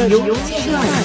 رادیو تهران.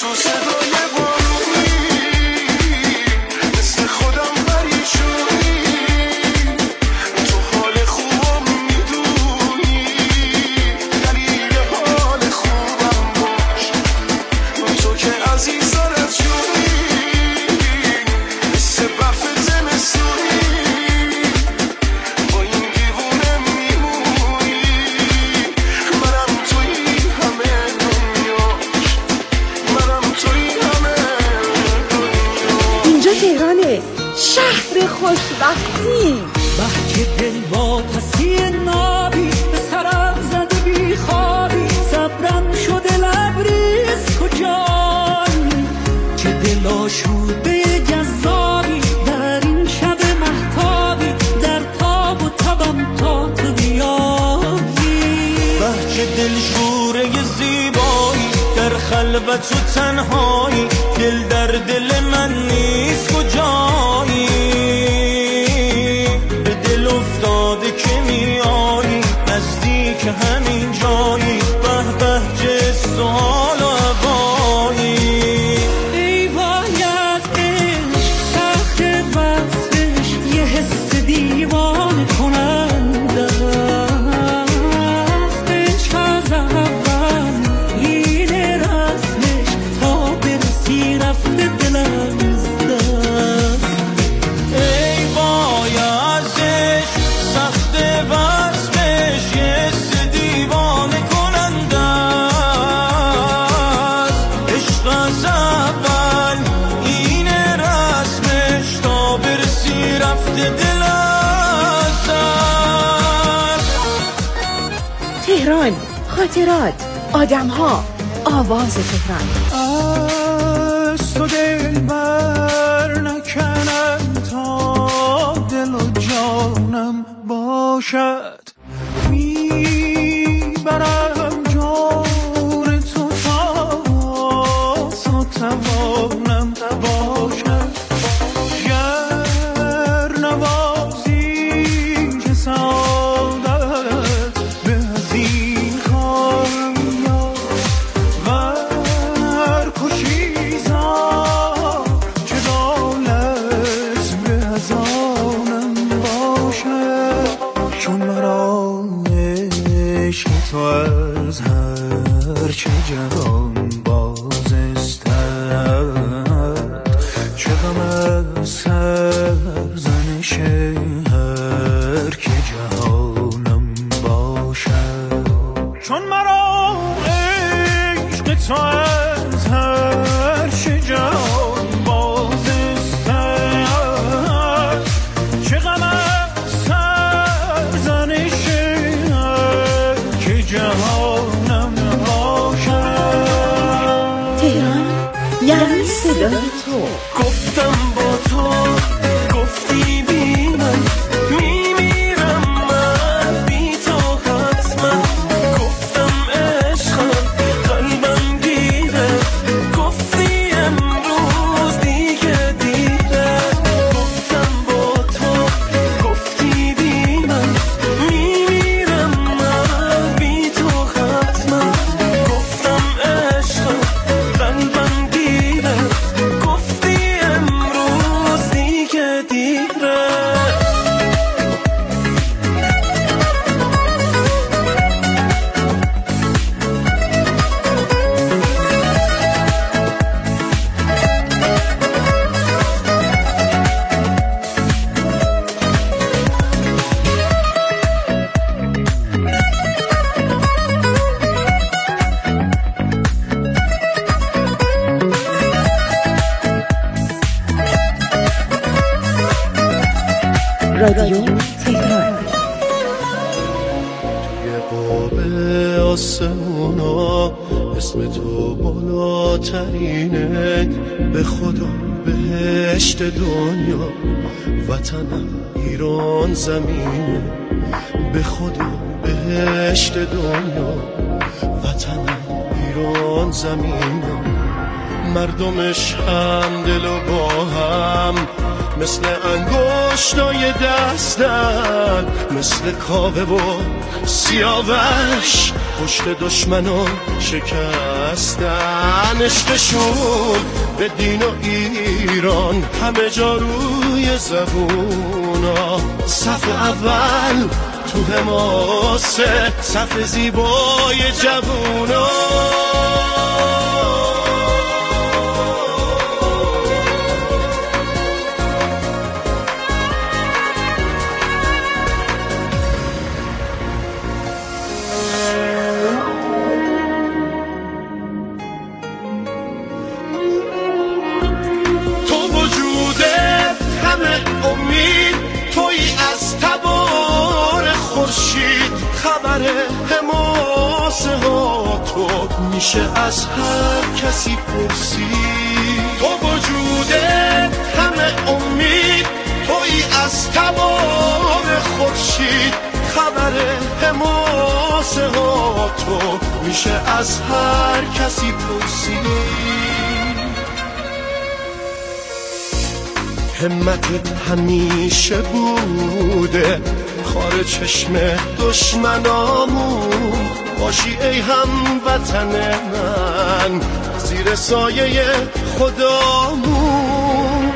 شهر خوشبختی بحک دل با پسی نابی به سرم زده بی خوابی صبرم شده لبریز کجایی چه دل آشوده جذابی در این شب مهتابی در تاب و تبم تا تو بیایی بحک دل شوره زیبایی در خلوت و تنهایی دل در دل من نیست کجایی به دل افتاده که میایی نزدیک همین جایی به به جست و حال و هوایی ای وای از عشق سخت وصلش یه حس دیوانه کننده است عشق از اول این رسمش تا برسی رفته دلم از دست ای وای از عشق سخت وصلش یه حس دیوانه کننده است عشق از اول این رسمش تا برسی رفته دل از دست تهران، خاطرات، آدم‌ها، آواز تهران. از تو دل بر نکنم تا دل و جانم باشد میبرم جان تو تا توانم باشد گر نوازی که سعادت به از این کارم ور کشی زار چه دولت به از آنم باشد چون مرا عشق تو از هر چه جهان باز استد چه غم از سرزنش هر که جهانم باشد چون مرا عشق تو از هر چه جهان باز استد چه غم از سرزنش هر که جهانم باشد تهران یعنی صدای تو. گفتم با تو گفتی بی من میمیرم من بی تو حتما گفتم عشقم قلبم گیره گفتی امروز دیگه دیره گفتم با تو گفتی بی من میمیرم من بی تو حتما گفتم عشقم قلبم گیره گفتی امروز دیگه دیره رادیو تهران. توی قاب آسمونا اسم تو بالاترینه به خدا بهشت دنیا وطنم ایران زمینه به خدا بهشت دنیا وطنم ایران زمینه مردمش هم دل و با هم مثل انگشتای دستن، مثل کاوه و سیاوش پشت دشمنو شکستن. عشقشون به دین و ایران همه جا روی زبونا، صف اول تو حماسه، صف زیبای جوونا. حماسه ها تو میشه از هر کسی پرسید. تو وجودت همه امید، تویی از تبار خورشید. خبر حماسه ها تو میشه از هر کسی پرسید. همتت همیشه بوده خار چشم دشمنامون، باشی ای هموطن من زیر سایه خدامون.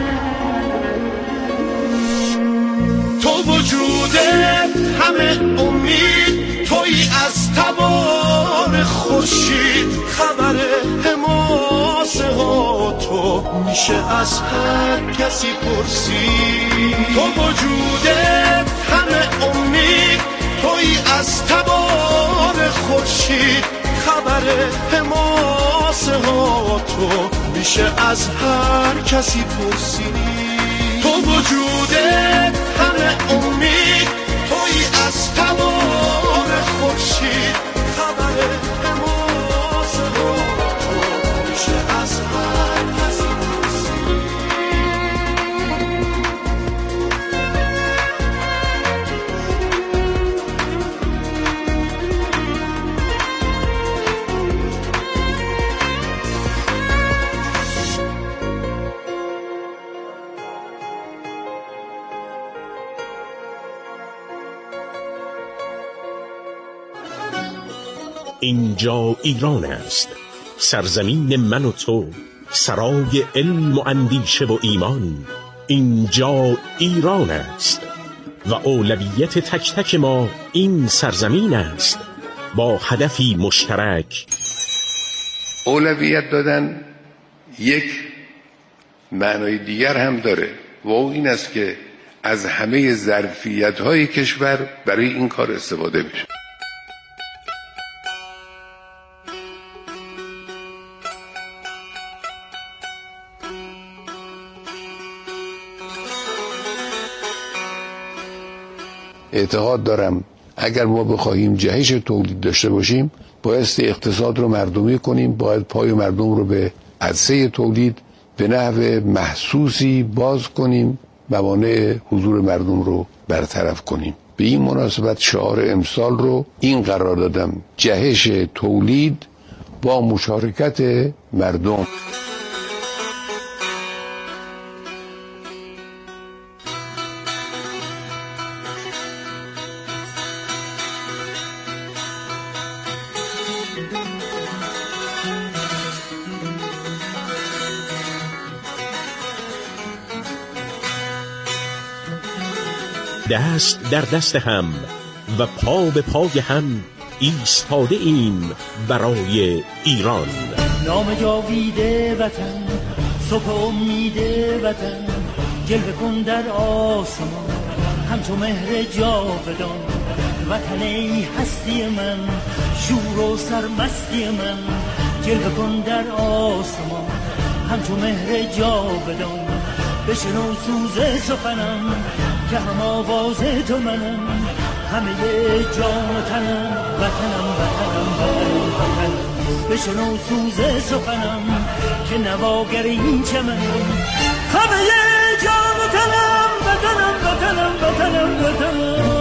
تو وجودت همه امید، تویی از تبار خورشید. خبر حماسه ها تو میشه از هر کسی پرسید. تو وجودت همه امید، تویی از تبار خورشید. خبر حماسه ها تو میشه از هر کسی پرسید. تو وجودت همه امید، تویی از تبار خورشید. خبر حماسه ها تو میشه از هر کسی پرسید. اینجا ایران است، سرزمین من و تو، سرای علم و اندیشه و ایمان. اینجا ایران است و اولویت تک تک ما این سرزمین است، با هدفی مشترک. اولویت دادن یک معنای دیگر هم داره و او این است که از همه ظرفیت‌های کشور برای این کار استفاده بشه. اعتقاد دارم اگر ما بخواهیم جهش تولید داشته باشیم، بایستی اقتصاد رو مردمی کنیم، باید پای مردم رو به عرصه تولید به نحو محسوسی باز کنیم، موانع حضور مردم رو برطرف کنیم. به این مناسبت شعار امسال رو این قرار دادم: جهش تولید با مشارکت مردم. دست در دست هم و پا به پای هم ایستاده ایم برای ایران. نام جاویده وطن، صبح امید وطن، جلوه کن در آسمان همچو مهر جاودان. وطن ای هستی من، شور و سرمستی من، جلوه کن در آسمان همچو مهر جاودان. بشنو سوز سخنم که هم آواز تو منم، همه جان و تنم، وطنم وطنم وطنم وطنم. بشنو سوز سخنم که نواگر این چمنم، همه جان و تنم، وطنم وطنم وطنم وطنم.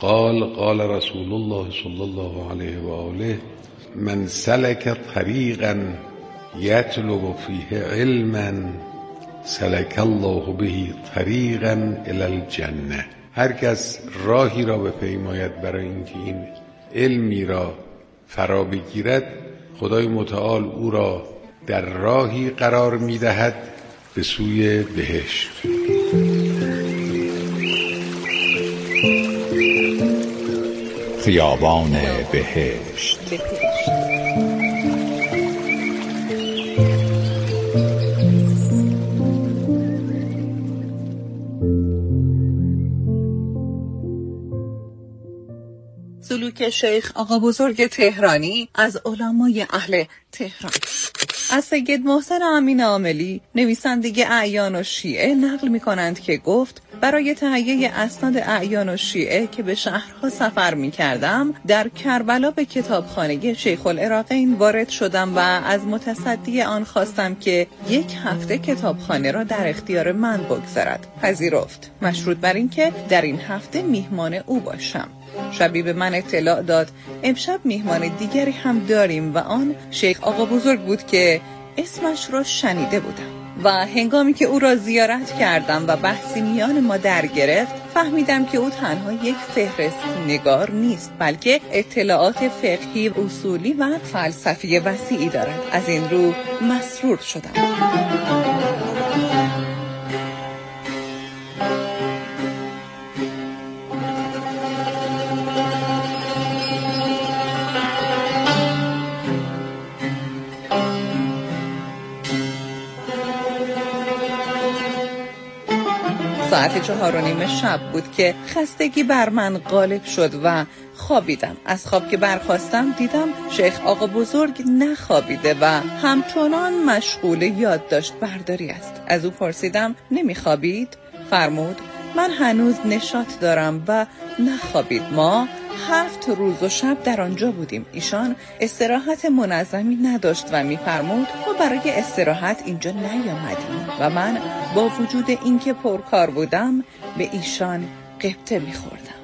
قال رسول الله صلی الله علیه و آله من سلک طریقا یطلب فیه علما سلک الله به طریقا الی الجنه. هر کس راهی را بپیماید برای اینکه این علمی را فرا بگیرد، خدای متعال او را در راهی قرار می‌دهد به سوی بهشت. خیابان بهشت. سلوک شیخ آقا بزرگ تهرانی از علمای اهل تهران. از سید محسن امین عاملی نویسنده اعیان و شیعه نقل می کنند که گفت برای تهیه اسناد اعیان و شیعه که به شهرها سفر می کردم در کربلا به کتابخانه شیخ العراقین وارد شدم و از متصدی آن خواستم که 1 هفته کتابخانه را در اختیار من بگذارد. پذیرفت، مشروط بر این که در این هفته میهمان او باشم. شبی به من اطلاع داد امشب میهمان دیگری هم داریم و آن شیخ آقا بزرگ بود که اسمش را شنیده بودم و هنگامی که او را زیارت کردم و بحثی میان ما در گرفت فهمیدم که او تنها یک فهرست نگار نیست بلکه اطلاعات فقهی، اصولی و فلسفی وسیعی دارد. از این رو مسرور شدم. ساعت 4:30 شب بود که خستگی بر من غالب شد و خوابیدم. از خواب که برخاستم دیدم شیخ آقا بزرگ نخوابیده و همچنان مشغول یادداشت برداری است. از او پرسیدم نمیخوابید؟ فرمود من هنوز نشاط دارم و نخوابید. ما 7 روز و شب در آنجا بودیم. ایشان استراحت منظمی نداشت و می‌فرمود ما برای استراحت اینجا نیامدیم و من با وجود اینکه پرکار بودم به ایشان غبطه می‌خوردم.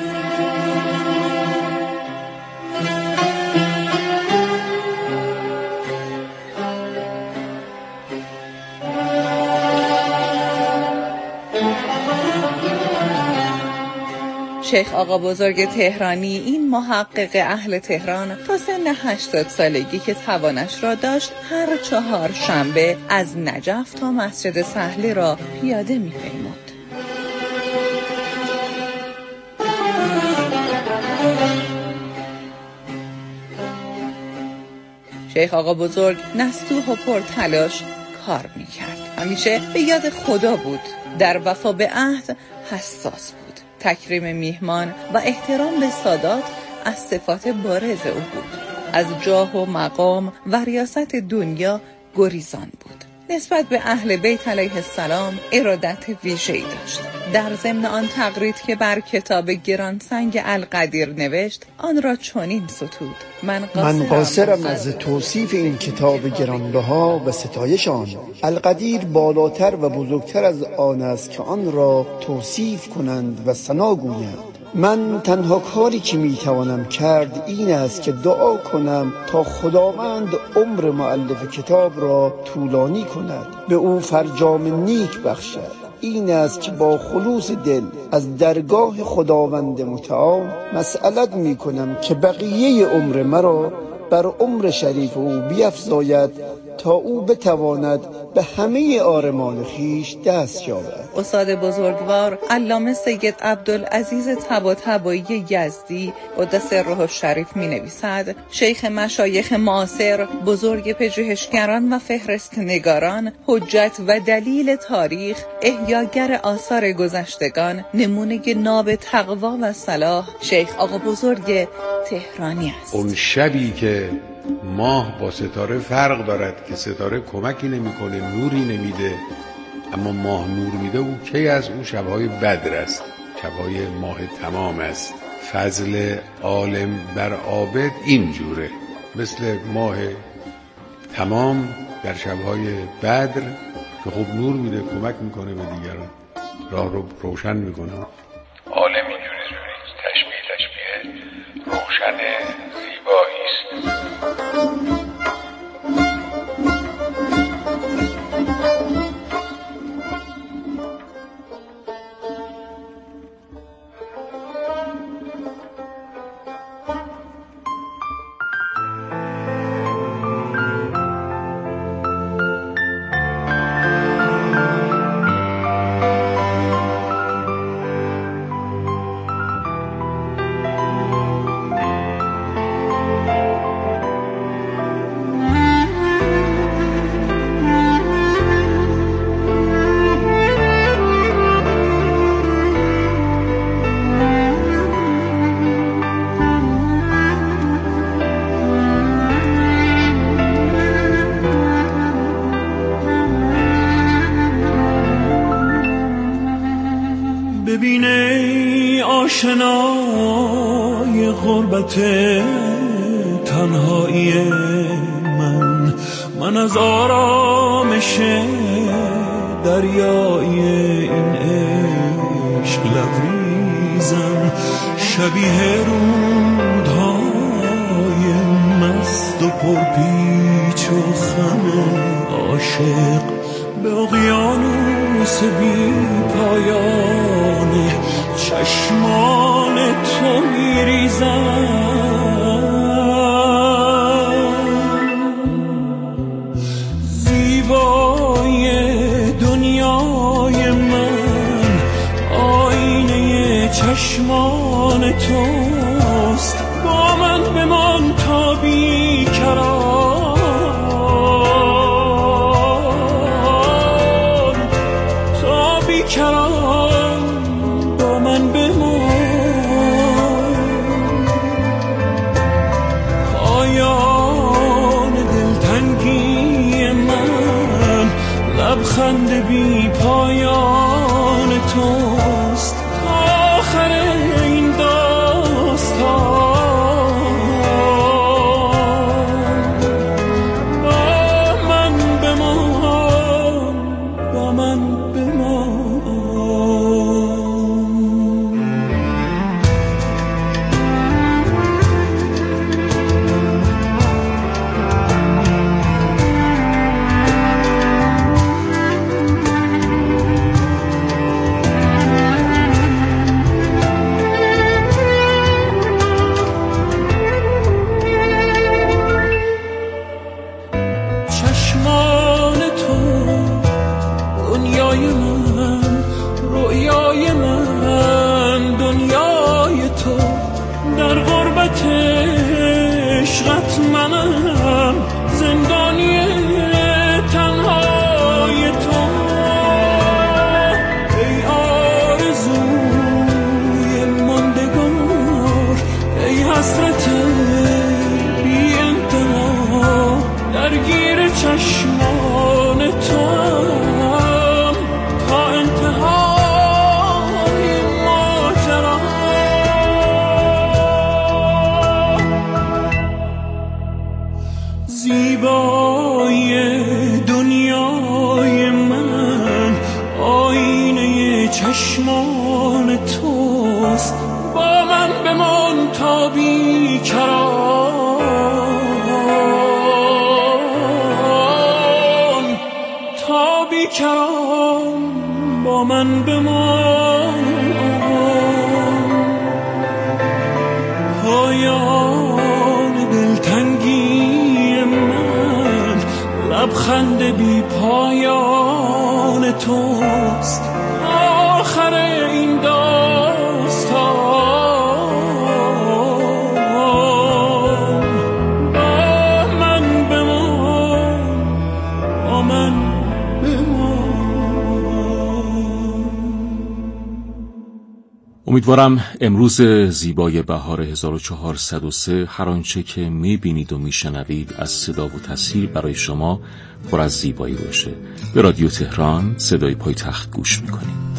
شیخ آقا بزرگ تهرانی این محقق اهل تهران تا سن 80 سالگی که توانش را داشت هر 4 شنبه از نجف تا مسجد سهلی را پیاده می‌پیمود. شیخ آقا بزرگ نستوح و پرتلاش کار می‌کرد. همیشه به یاد خدا بود. در وفا به عهد حساس بود. تکریم میهمان و احترام به سادات از صفات بارز او بود. از جاه و مقام و ریاست دنیا گریزان بود. نسبت به اهل بیت علیه السلام ارادت ویژه‌ای داشت. در ضمن آن تقرید که بر کتاب گرانسنگ القدیر نوشت آن را چنین ستود: من قاصرم از توصیف این کتاب گرانبها و ستایش آن. القدیر بالاتر و بزرگتر از آن است که آن را توصیف کنند و ثنا گویند. من تنها کاری که میتوانم کرد این است که دعا کنم تا خداوند عمر مؤلف کتاب را طولانی کند، به او فرجام نیک بخشد. این است که با خلوص دل از درگاه خداوند متعال مسئلت می کنم که بقیه عمر مرا بر عمر شریف او بیفزاید تا او بتواند به همه آرمان خیش دست یابد. استاد بزرگوار علامه سید عبدالعزیز طباطبایی یزدی قدس روح الشریف می نویسد: شیخ مشایخ معاصر، بزرگ پژوهشگران و فهرست نگاران، حجت و دلیل تاریخ، احیاگر آثار گذشتگان، نمونه ناب تقوا و صلاح، شیخ آقا بزرگ تهرانی است. اون شبی که ماه با ستاره فرق دارد که ستاره کمکی نمیکنه، نوری نمیده، اما ماه نور میده، او کی از اون شبهای بدر است، شبهای ماه تمام است. فضل عالم بر عابد این جوره، مثل ماه تمام در شبهای بدر که خب نور میده، کمک میکنه به دیگران، راه رو روشن میکنه. عالم اینجوری تشبیه ببین ای آشنای غربت تنهایی من از آرامش دریای این عشق لبریزم، شبیه رودهای مست و پرپیچ و خم عاشق به اقیانوس بی پایان چشمان تو میریزم. زیبای دنیای من آینه چشمان توست، با من بمان تا بیکران، تا بیکران با من بمان. پایان دلتنگی من لبخند بی پایان توست، آخر این داستان با من بمان، با من بمان. چشمان تو دنیای من، رویای من دنیای تو، در غربت عشقت منم زندانی تنهای تو. ای آرزوی ماندگار، ای حسرت بی انتها، درگیر چشمان توام تا انتهای ماجرا. زیبای دنیای من آینه چشمان توست، با من بمان تا بیکران، تا بیکران با من بمان. پایان دلتنگی من لبخند بی پایان توست، آخر این داستان با من بمان، با من امیدوارم امروز زیبای بهار 1403 هر آنچه که میبینید و میشنوید از صدا و تصویر برای شما پر از زیبایی باشه. به رادیو تهران صدای پایتخت گوش میکنید.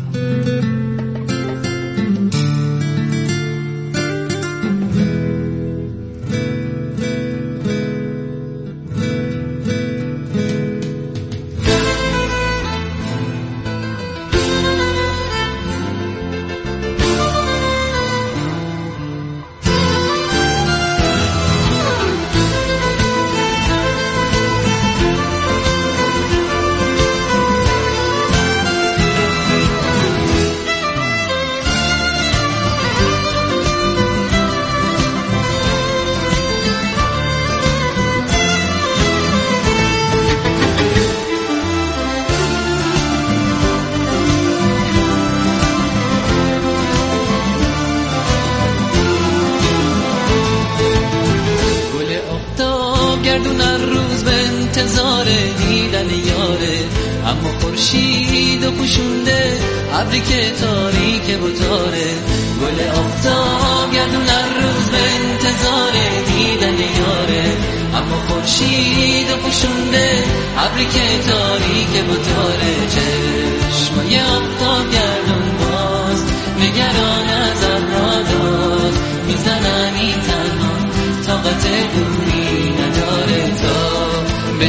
گردون هر روز به انتظار دیدن یاره، اما خورشید و پوشونده ابری که تاریک بتاره. گل آفتاب گردون هر روز به انتظار دیدن یاره، اما خورشید و پوشونده ابری که تاریک بتاره. چشمای آفتاب گردون باز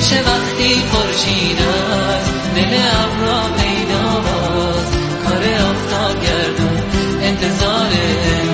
بشه وقتی خورشید از دل ابرا پیداست، کار آفتاب گردون انتظاره.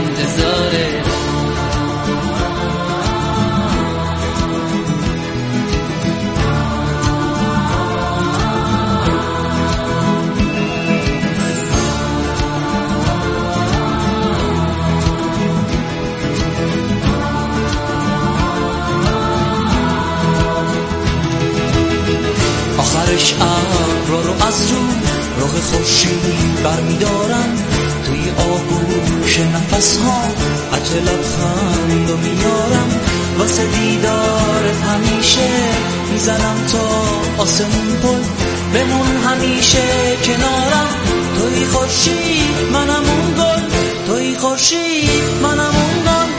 آخرش ابرا رو از رو رخ خورشید برمیدارم، توی آغوش نفس ها عجل لبخند رو میارم، واسه دیدارت همیشه میزنم تا آسمون پل، بمون همیشه کنارم. توی خورشید منم اون گل، توی خورشید منم اون گل.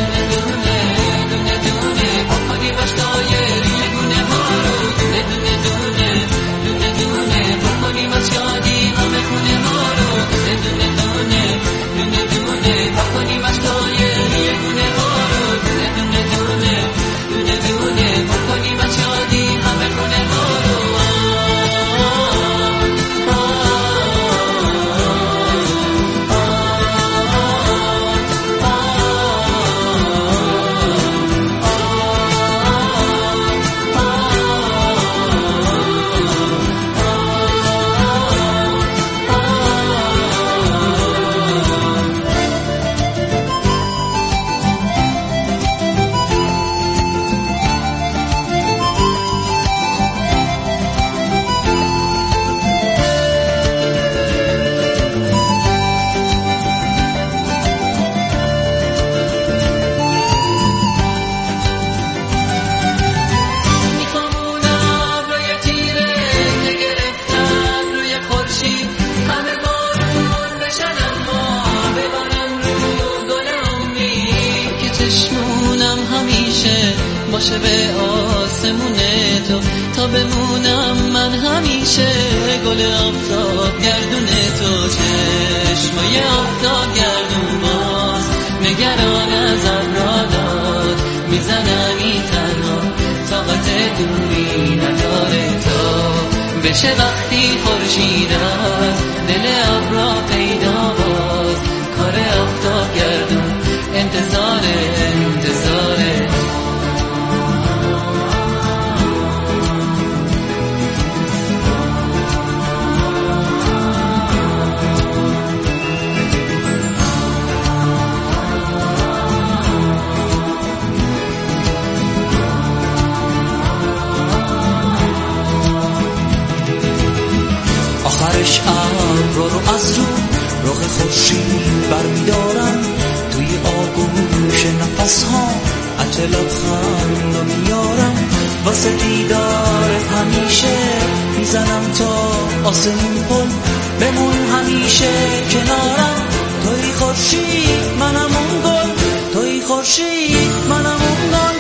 باشه به آسمون تو تا بمونم من همیشه، گل آفتاب گردون تو، چشمای آفتاب گردون باز نگران از ابراداد، میزنمی تنها طاقت دوری نداره تا بشه وقتی خورشید از دل ابرا پیدا باز، کار آفتاب گردون انتظاره. آخرش ابرا رو از رخ خورشید برمیدارم، توی آغوش نفس ها عجل لبخند رو میارم، واسه دیدارت همیشه میزنم تا آسمون پل، بمون همیشه کنارم. توی خورشید منم اون گل، توی خورشید منم اون گل.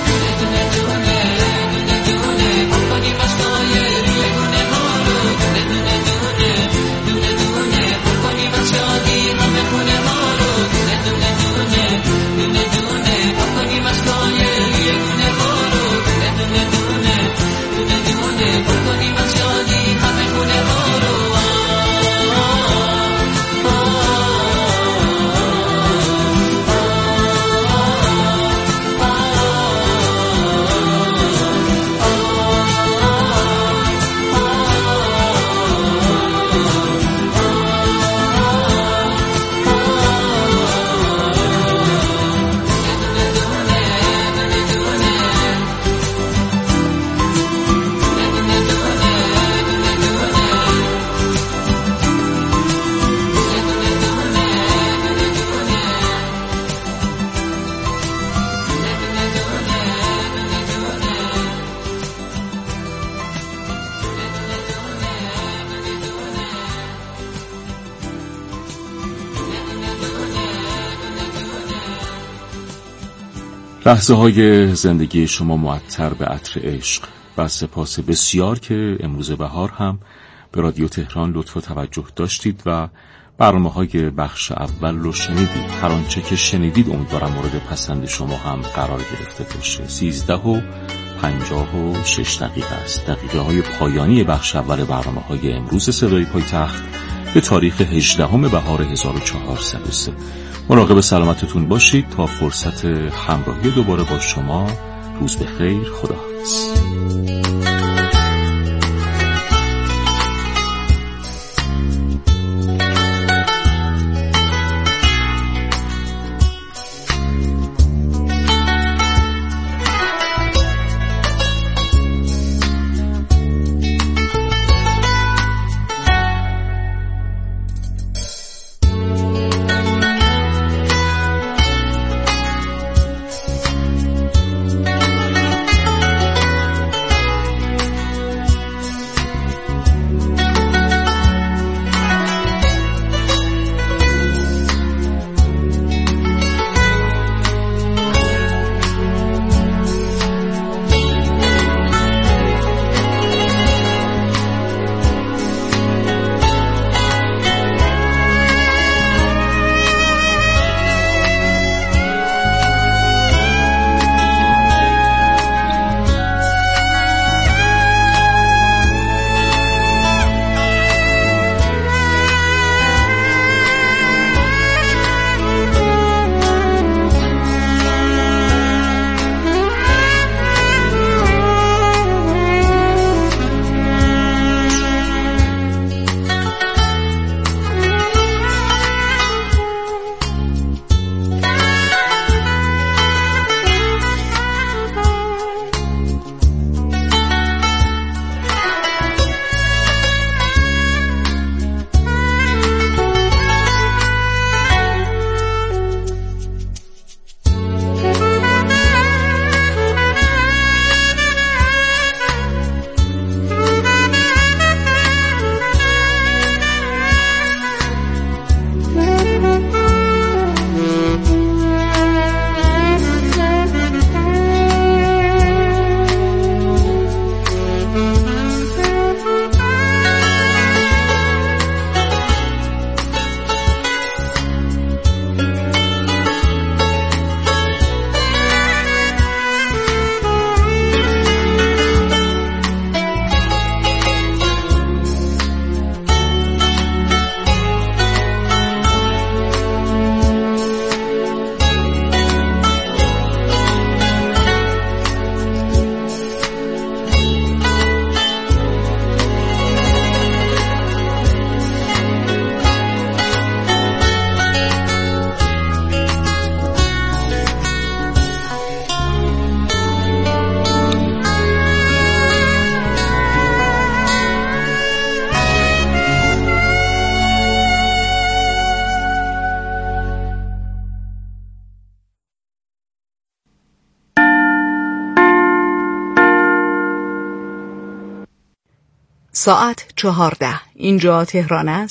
لحظه های زندگی شما معطر به عطر عشق و سپاس بسیار که امروز بهار هم به رادیو تهران لطف و توجه داشتید و برنامه‌های بخش اول رو شنیدید. هر آنچه که شنیدید امیدوارم مورد پسند شما هم قرار گرفته باشه. 13:50 56 است. دقیقه های پایانی بخش اول برنامه‌های امروز صدای پایتخت به تاریخ 18 بهار 1403. مراقب سلامتتون باشید تا فرصت همراهی دوباره با شما. روز بخیر، خداحافظ. ساعت 14. اینجا تهران است.